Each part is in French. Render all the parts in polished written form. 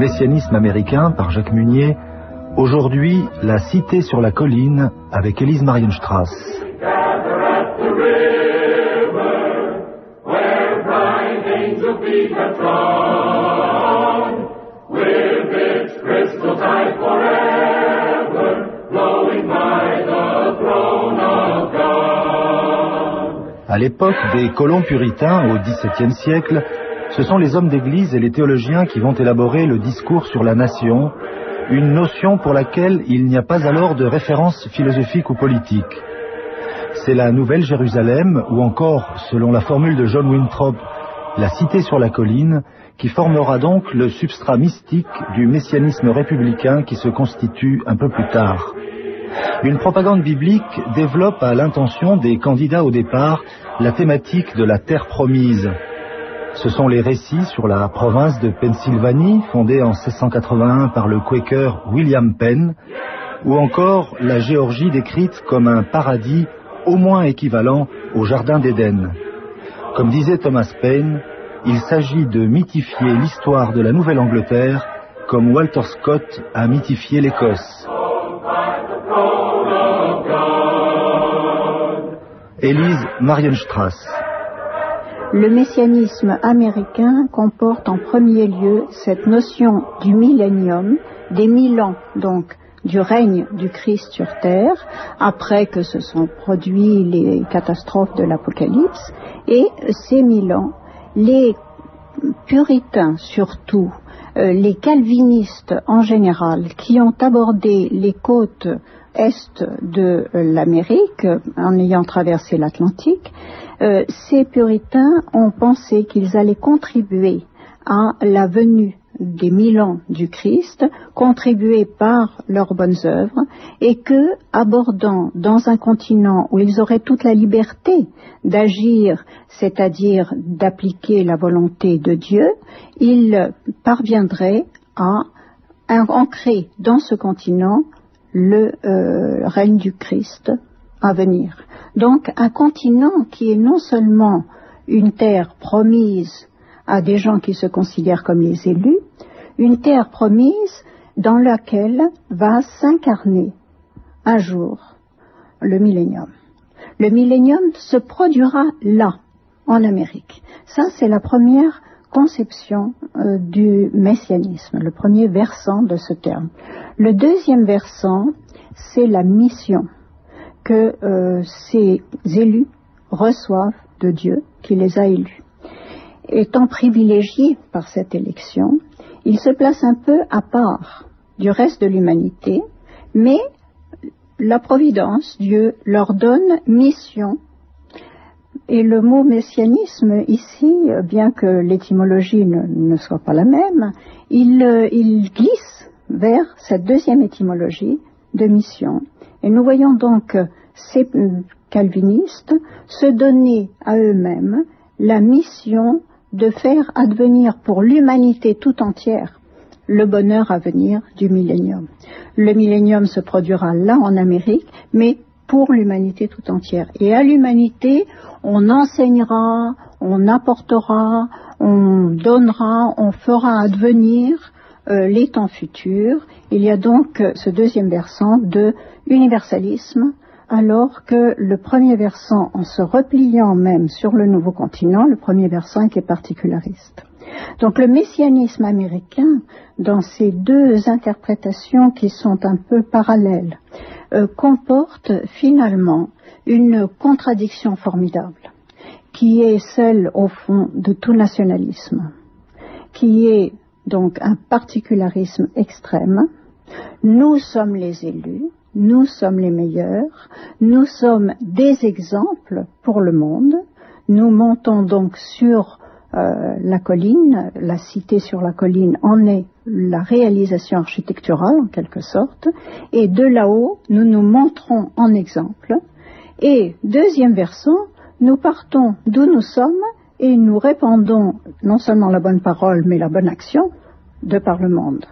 Messianisme américain par Jacques Munier. Aujourd'hui, La Cité sur la colline avec Elise Marienstrass. À l'époque des colons puritains, au XVIIe siècle, ce sont les hommes d'église et les théologiens qui vont élaborer le discours sur la nation, une notion pour laquelle il n'y a pas alors de référence philosophique ou politique. C'est la Nouvelle Jérusalem, ou encore, selon la formule de John Winthrop, la Cité sur la colline, qui formera donc le substrat mystique du messianisme républicain qui se constitue un peu plus tard. Une propagande biblique développe à l'intention des candidats au départ la thématique de la terre promise. Ce sont les récits sur la province de Pennsylvanie, fondée en 1681 par le Quaker William Penn, ou encore la Géorgie décrite comme un paradis au moins équivalent au Jardin d'Éden. Comme disait Thomas Paine, il s'agit de mythifier l'histoire de la Nouvelle-Angleterre comme Walter Scott a mythifié l'Écosse. Elise Marienstrass. Le messianisme américain comporte en premier lieu cette notion du millénium, des 1000 ans donc du règne du Christ sur terre, après que se sont produits les catastrophes de l'Apocalypse, et ces 1000 ans, les puritains surtout, les calvinistes en général, qui ont abordé les côtes est de l'Amérique, en ayant traversé l'Atlantique, ces puritains ont pensé qu'ils allaient contribuer à la venue des 1000 ans du Christ, contribuer par leurs bonnes œuvres, et que, abordant dans un continent où ils auraient toute la liberté d'agir, c'est-à-dire d'appliquer la volonté de Dieu, ils parviendraient à ancrer dans ce continent le règne du Christ à venir. Donc un continent qui est non seulement une terre promise à des gens qui se considèrent comme les élus, une terre promise dans laquelle va s'incarner un jour le millénium. Le millénium se produira là, en Amérique. Ça, c'est la première conception du messianisme, le premier versant de ce terme. Le deuxième versant, c'est la mission que ces élus reçoivent de Dieu, qui les a élus. Étant privilégiés par cette élection, ils se placent un peu à part du reste de l'humanité, mais la providence, Dieu leur donne mission. Et le mot messianisme ici, bien que l'étymologie ne soit pas la même, il glisse vers cette deuxième étymologie de mission. Et nous voyons donc ces calvinistes se donner à eux-mêmes la mission de faire advenir pour l'humanité tout entière le bonheur à venir du millénium. Le millénium se produira là en Amérique, mais pour l'humanité tout entière. Et à l'humanité, on enseignera, on apportera, on donnera, on fera advenir les temps futurs. Il y a donc ce deuxième versant de universalisme, alors que le premier versant, en se repliant même sur le nouveau continent, le premier versant était particulariste. Donc le messianisme américain, dans ces deux interprétations qui sont un peu parallèles, comporte finalement une contradiction formidable, qui est celle, au fond, de tout nationalisme, qui est donc un particularisme extrême. Nous sommes les élus, nous sommes les meilleurs, nous sommes des exemples pour le monde, nous montons donc sur la colline, la cité sur la colline en est la réalisation architecturale en quelque sorte, et de là-haut nous nous montrons en exemple, et deuxième versant, nous partons d'où nous sommes et nous répandons non seulement la bonne parole mais la bonne action de par le monde.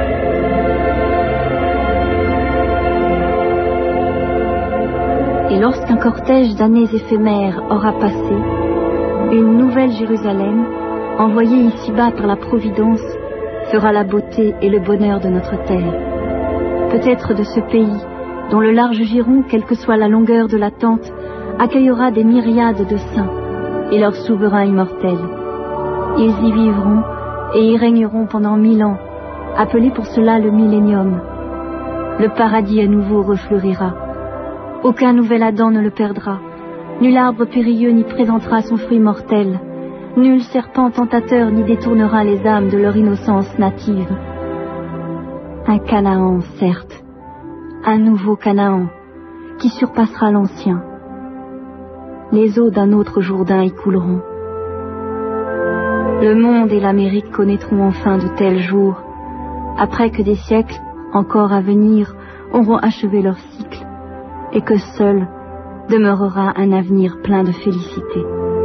Et lorsqu'un cortège d'années éphémères aura passé, une nouvelle Jérusalem, envoyée ici-bas par la Providence, fera la beauté et le bonheur de notre terre. Peut-être de ce pays, dont le large giron, quelle que soit la longueur de la tente, accueillera des myriades de saints et leurs souverains immortels. Ils y vivront et y régneront pendant 1000 ans, appelé pour cela le millénium. Le paradis à nouveau refleurira. Aucun nouvel Adam ne le perdra. Nul arbre périlleux n'y présentera son fruit mortel. Nul serpent tentateur n'y détournera les âmes de leur innocence native. Un Canaan, certes, un nouveau Canaan, qui surpassera l'ancien. Les eaux d'un autre Jourdain y couleront. Le monde et l'Amérique connaîtront enfin de tels jours, après que des siècles, encore à venir, auront achevé leur cycle, et que seul demeurera un avenir plein de félicité.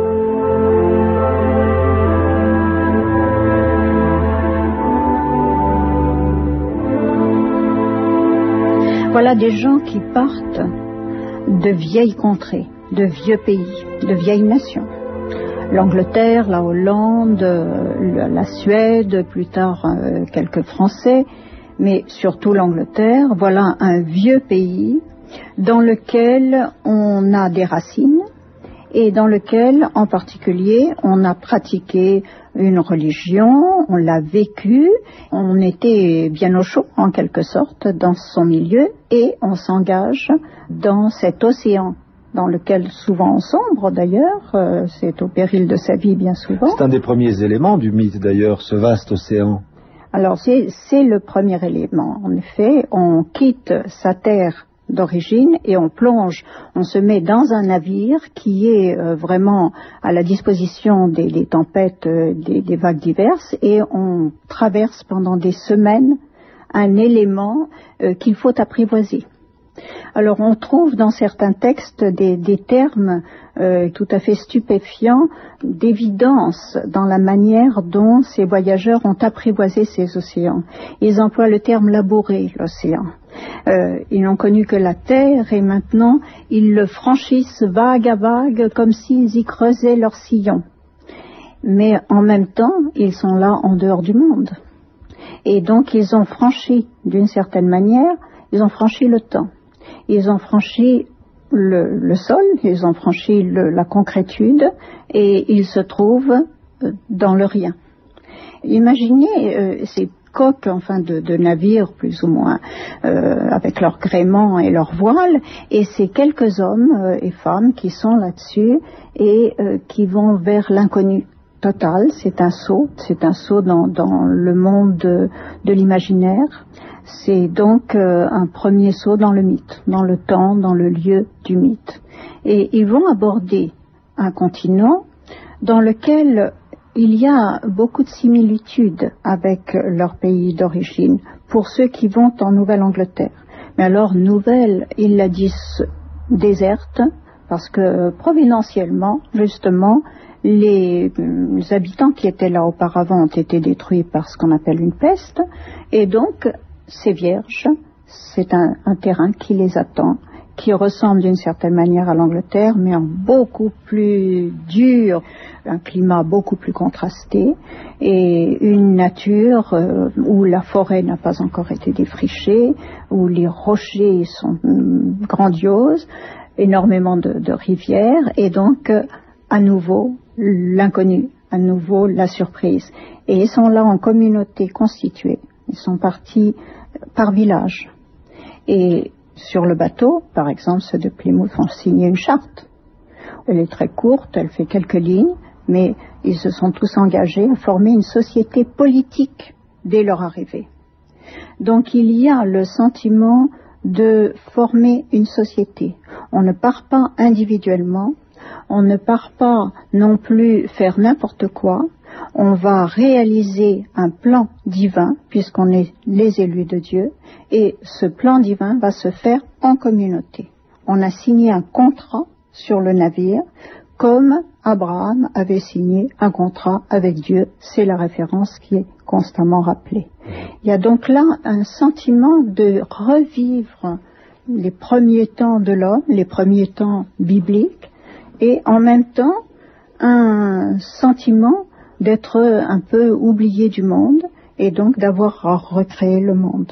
Voilà des gens qui partent de vieilles contrées, de vieux pays, de vieilles nations. L'Angleterre, la Hollande, la Suède, plus tard quelques Français, mais surtout l'Angleterre. Voilà un vieux pays dans lequel on a des racines et dans lequel, en particulier, on a pratiqué une religion, on l'a vécu, on était bien au chaud, en quelque sorte, dans son milieu, et on s'engage dans cet océan dans lequel souvent on sombre d'ailleurs, c'est au péril de sa vie bien souvent. C'est un des premiers éléments du mythe d'ailleurs, ce vaste océan. Alors c'est le premier élément. En effet, on quitte sa terre d'origine et on plonge, on se met dans un navire qui est vraiment à la disposition des tempêtes, des vagues diverses, et on traverse pendant des semaines un élément qu'il faut apprivoiser. Alors on trouve dans certains textes des termes tout à fait stupéfiants d'évidence dans la manière dont ces voyageurs ont apprivoisé ces océans. Ils emploient le terme labourer l'océan. Ils n'ont connu que la terre et maintenant ils le franchissent vague à vague comme s'ils y creusaient leur sillon. Mais en même temps, ils sont là en dehors du monde. Et donc ils ont franchi, d'une certaine manière, ils ont franchi le temps. Ils ont franchi le sol, ils ont franchi la concrétude et ils se trouvent dans le rien. Imaginez ces coques de navires plus ou moins avec leur gréement et leur voile et ces quelques hommes et femmes qui sont là-dessus et qui vont vers l'inconnu total. C'est un saut dans le monde de l'imaginaire. C'est donc un premier saut dans le mythe, dans le temps, dans le lieu du mythe. Et ils vont aborder un continent dans lequel il y a beaucoup de similitudes avec leur pays d'origine, pour ceux qui vont en Nouvelle-Angleterre. Mais alors, nouvelle, ils la disent déserte, parce que providentiellement, justement, les habitants qui étaient là auparavant ont été détruits par ce qu'on appelle une peste, et donc c'est vierge, c'est un terrain qui les attend, qui ressemble d'une certaine manière à l'Angleterre, mais en beaucoup plus dur, un climat beaucoup plus contrasté, et une nature où la forêt n'a pas encore été défrichée, où les rochers sont grandioses, énormément de rivières, et donc à nouveau l'inconnu, à nouveau la surprise. Et ils sont là en communauté constituée. Ils sont partis par village. Et sur le bateau, par exemple, ceux de Plymouth ont signé une charte. Elle est très courte, elle fait quelques lignes, mais ils se sont tous engagés à former une société politique dès leur arrivée. Donc il y a le sentiment de former une société. On ne part pas individuellement, on ne part pas non plus faire n'importe quoi. On va réaliser un plan divin, puisqu'on est les élus de Dieu, et ce plan divin va se faire en communauté. On a signé un contrat sur le navire, comme Abraham avait signé un contrat avec Dieu. C'est la référence qui est constamment rappelée. Il y a donc là un sentiment de revivre les premiers temps de l'homme, les premiers temps bibliques, et en même temps un sentiment d'être un peu oublié du monde et donc d'avoir à recréer le monde.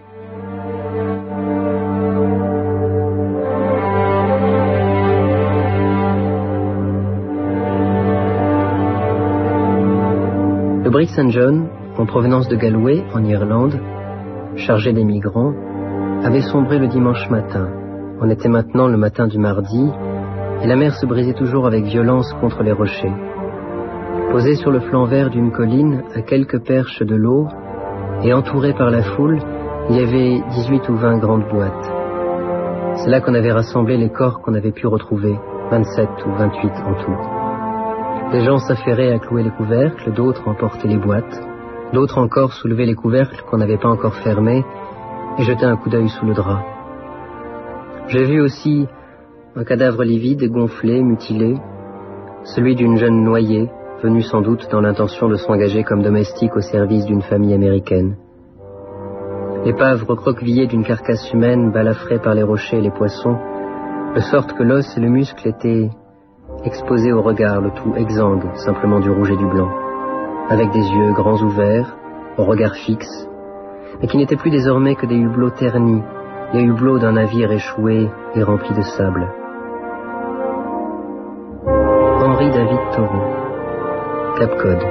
Le brig St. John, en provenance de Galway, en Irlande, chargé des migrants, avait sombré le dimanche matin. On était maintenant le matin du mardi, et la mer se brisait toujours avec violence contre les rochers. Posé sur le flanc vert d'une colline, à quelques perches de l'eau, et entouré par la foule, il y avait 18 ou 20 grandes boîtes. C'est là qu'on avait rassemblé les corps qu'on avait pu retrouver, 27 ou 28 en tout. Des gens s'affairaient à clouer les couvercles, d'autres emportaient les boîtes, d'autres encore soulevaient les couvercles qu'on n'avait pas encore fermés et jetaient un coup d'œil sous le drap. J'ai vu aussi un cadavre livide, gonflé, mutilé, celui d'une jeune noyée, venue sans doute dans l'intention de s'engager comme domestique au service d'une famille américaine. L'épave recroquevillée d'une carcasse humaine balafrée par les rochers et les poissons, de sorte que l'os et le muscle étaient exposés au regard, le tout exsangue, simplement du rouge et du blanc, avec des yeux grands ouverts, au regard fixe, mais qui n'étaient plus désormais que des hublots ternis, les hublots d'un navire échoué et rempli de sable. Henry David Thoreau, Cape Cod.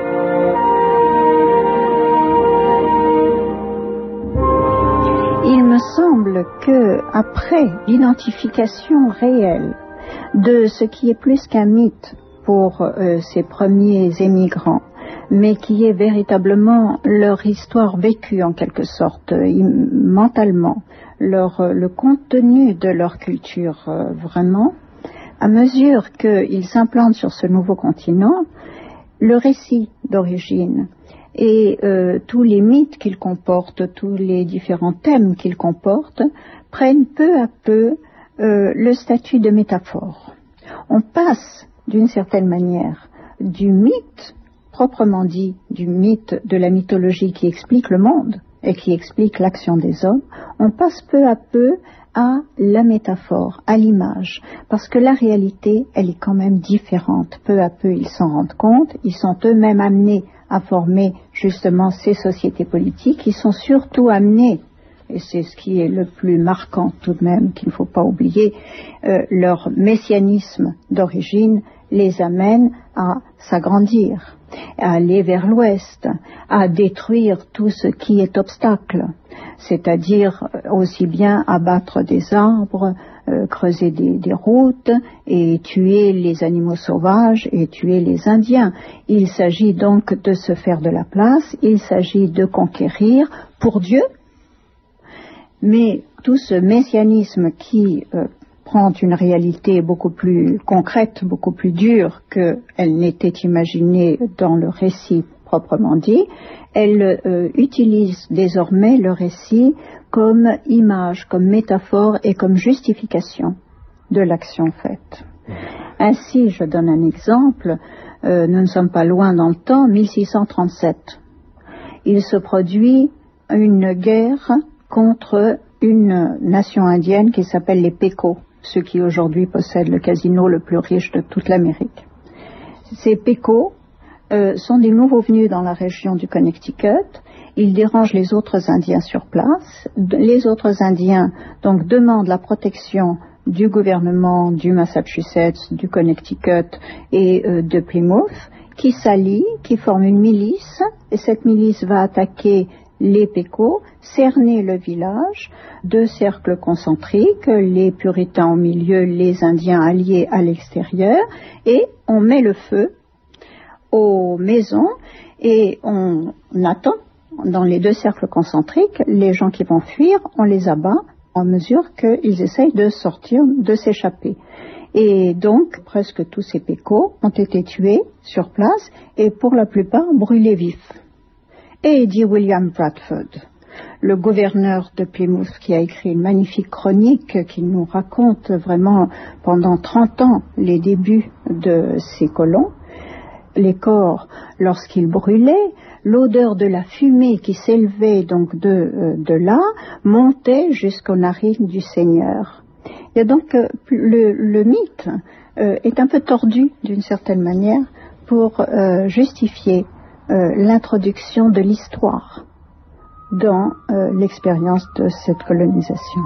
Il me semble que, après l'identification réelle de ce qui est plus qu'un mythe pour ces premiers émigrants, mais qui est véritablement leur histoire vécue en quelque sorte, mentalement, le contenu de leur culture vraiment, à mesure qu'ils s'implantent sur ce nouveau continent, le récit d'origine et tous les mythes qu'il comporte, tous les différents thèmes qu'il comporte, prennent peu à peu le statut de métaphore. On passe, d'une certaine manière, du mythe, proprement dit, du mythe de la mythologie qui explique le monde et qui explique l'action des hommes, on passe peu à peu à la métaphore, à l'image, parce que la réalité, elle est quand même différente. Peu à peu, ils s'en rendent compte, ils sont eux-mêmes amenés à former justement ces sociétés politiques, ils sont surtout amenés, et c'est ce qui est le plus marquant tout de même, qu'il ne faut pas oublier, leur messianisme d'origine les amène à s'agrandir, à aller vers l'ouest, à détruire tout ce qui est obstacle, c'est-à-dire aussi bien abattre des arbres, creuser des routes et tuer les animaux sauvages et tuer les Indiens. Il s'agit donc de se faire de la place, il s'agit de conquérir pour Dieu, mais tout ce messianisme qui prend une réalité beaucoup plus concrète, beaucoup plus dure qu'elle n'était imaginée dans le récit proprement dit, elle utilise désormais le récit comme image, comme métaphore et comme justification de l'action faite. Ainsi, je donne un exemple, nous ne sommes pas loin dans le temps, 1637. Il se produit une guerre contre une nation indienne qui s'appelle les Pequot, ceux qui aujourd'hui possèdent le casino le plus riche de toute l'Amérique. Ces Pequot sont des nouveaux venus dans la région du Connecticut. Ils dérangent les autres Indiens sur place. Les autres Indiens donc demandent la protection du gouvernement du Massachusetts, du Connecticut et de Plymouth, qui s'allient, qui forment une milice, et cette milice va attaquer les Pequot, cerner le village, 2 cercles concentriques, les puritains au milieu, les Indiens alliés à l'extérieur, et on met le feu aux maisons et on attend dans les 2 cercles concentriques, les gens qui vont fuir, on les abat en mesure qu'ils essayent de sortir, de s'échapper. Et donc, presque tous ces Pequot ont été tués sur place et pour la plupart brûlés vifs. Et dit William Bradford, le gouverneur de Plymouth, qui a écrit une magnifique chronique qui nous raconte vraiment pendant 30 ans les débuts de ces colons, les corps lorsqu'ils brûlaient, l'odeur de la fumée qui s'élevait donc de là montait jusqu'aux narines du Seigneur. Et donc le mythe est un peu tordu d'une certaine manière pour justifier l'introduction de l'histoire dans l'expérience de cette colonisation.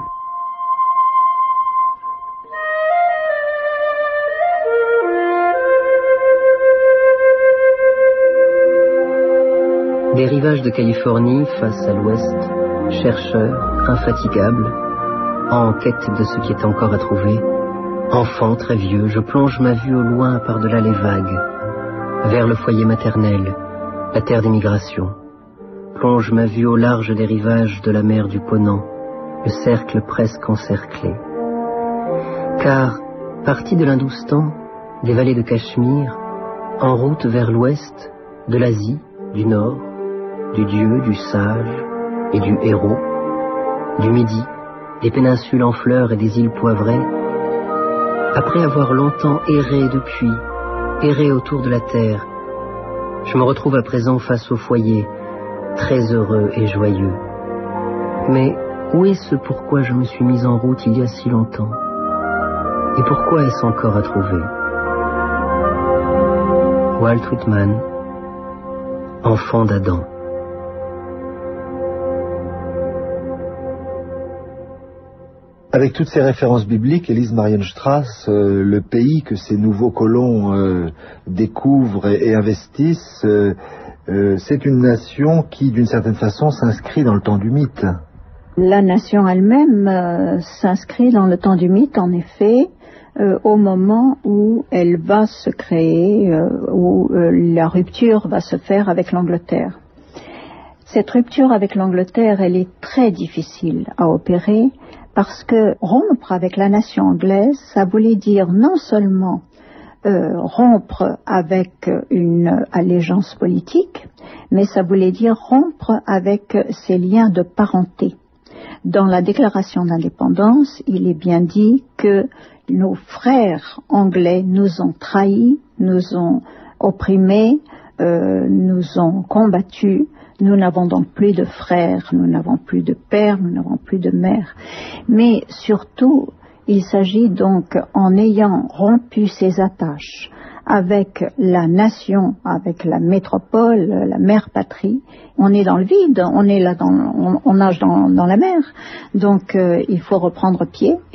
Des rivages de Californie, face à l'ouest, chercheur, infatigable, en quête de ce qui est encore à trouver, enfant très vieux, je plonge ma vue au loin par-delà les vagues, vers le foyer maternel, la terre d'émigration. Plonge ma vue au large des rivages de la mer du Ponant, le cercle presque encerclé. Car, parti de l'Hindoustan, des vallées de Cachemire, en route vers l'ouest, de l'Asie, du nord, du dieu, du sage et du héros, du midi, des péninsules en fleurs et des îles poivrées, après avoir longtemps erré autour de la terre, je me retrouve à présent face au foyer, très heureux et joyeux. Mais où est ce pourquoi je me suis mis en route il y a si longtemps? Et pourquoi est-ce encore à trouver? Walt Whitman, enfant d'Adam. Avec toutes ces références bibliques, Elise Marienstrass, le pays que ces nouveaux colons découvrent et investissent, c'est une nation qui, d'une certaine façon, s'inscrit dans le temps du mythe. La nation elle-même s'inscrit dans le temps du mythe, en effet, au moment où elle va se créer, où la rupture va se faire avec l'Angleterre. Cette rupture avec l'Angleterre, elle est très difficile à opérer, parce que rompre avec la nation anglaise, ça voulait dire non seulement rompre avec une allégeance politique, mais ça voulait dire rompre avec ses liens de parenté. Dans la déclaration d'indépendance, il est bien dit que nos frères anglais nous ont trahis, nous ont opprimés, nous ont combattus. Nous n'avons donc plus de frères, nous n'avons plus de père, nous n'avons plus de mère. Mais surtout, il s'agit donc, en ayant rompu ses attaches avec la nation, avec la métropole, la mère patrie, on est dans le vide, on est là, on nage dans la mer. Donc il faut reprendre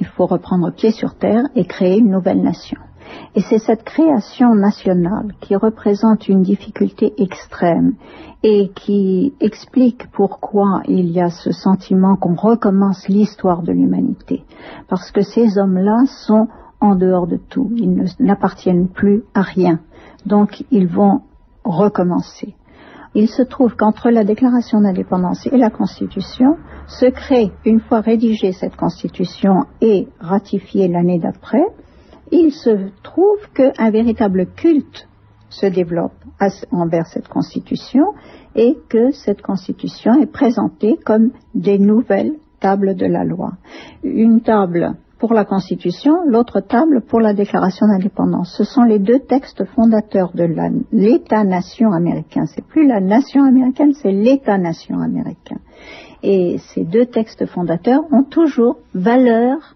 pied sur terre et créer une nouvelle nation. Et c'est cette création nationale qui représente une difficulté extrême et qui explique pourquoi il y a ce sentiment qu'on recommence l'histoire de l'humanité. Parce que ces hommes-là sont en dehors de tout, ils n'appartiennent plus à rien. Donc ils vont recommencer. Il se trouve qu'entre la déclaration d'indépendance et la Constitution se crée, une fois rédigée cette Constitution et ratifiée l'année d'après, il se trouve qu'un véritable culte se développe envers cette Constitution et que cette Constitution est présentée comme des nouvelles tables de la loi. Une table pour la Constitution, l'autre table pour la Déclaration d'indépendance. Ce sont les deux textes fondateurs de l'État-nation américain. C'est plus la nation américaine, c'est l'État-nation américain. Et ces deux textes fondateurs ont toujours valeur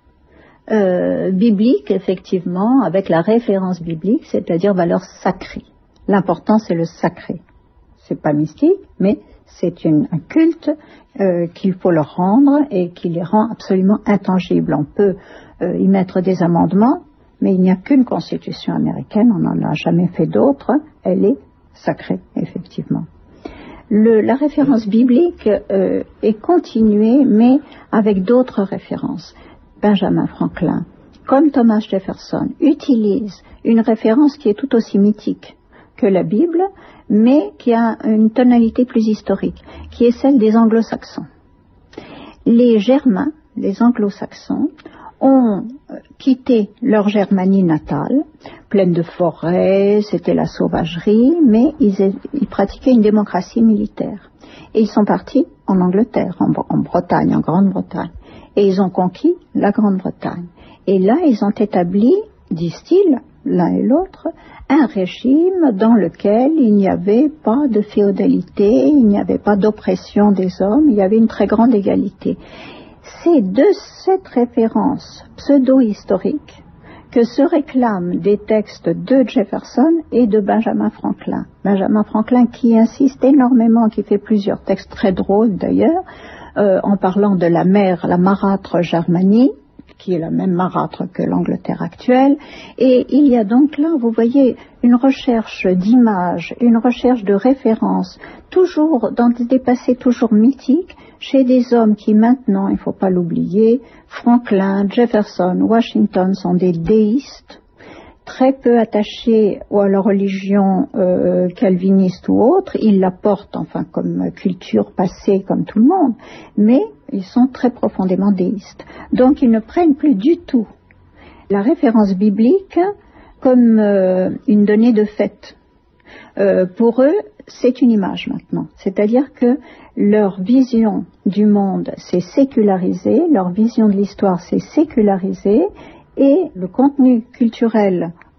biblique, effectivement, avec la référence biblique, c'est-à-dire valeur sacrée. L'important, c'est le sacré. C'est pas mystique, mais c'est un culte qu'il faut leur rendre et qui les rend absolument intangibles. On peut y mettre des amendements, mais il n'y a qu'une constitution américaine, on n'en a jamais fait d'autre, elle est sacrée, effectivement. La référence biblique est continuée, mais avec d'autres références. Benjamin Franklin, comme Thomas Jefferson, utilise une référence qui est tout aussi mythique que la Bible, mais qui a une tonalité plus historique, qui est celle des anglo-saxons. Les Germains, les anglo-saxons, ont quitté leur Germanie natale, pleine de forêts, c'était la sauvagerie, mais ils pratiquaient une démocratie militaire. Et ils sont partis en Angleterre, en Bretagne, en Grande-Bretagne. Et ils ont conquis la Grande-Bretagne. Et là, ils ont établi, disent-ils, l'un et l'autre, un régime dans lequel il n'y avait pas de féodalité, il n'y avait pas d'oppression des hommes, il y avait une très grande égalité. C'est de cette référence pseudo-historique que se réclament des textes de Jefferson et de Benjamin Franklin. Benjamin Franklin qui insiste énormément, qui fait plusieurs textes très drôles d'ailleurs, en parlant de la mer, la marâtre Germanie, qui est la même marâtre que l'Angleterre actuelle. Et il y a donc là, vous voyez, une recherche d'images, une recherche de références, toujours dans des passés toujours mythiques, chez des hommes qui maintenant, il ne faut pas l'oublier, Franklin, Jefferson, Washington sont des déistes, très peu attachés à la religion calviniste ou autre. Ils la portent, enfin, comme culture passée, comme tout le monde, mais ils sont très profondément déistes. Donc, ils ne prennent plus du tout la référence biblique comme une donnée de fait. Pour eux, c'est une image maintenant. C'est-à-dire que leur vision du monde s'est sécularisée, leur vision de l'histoire s'est sécularisée, et le contenu culturel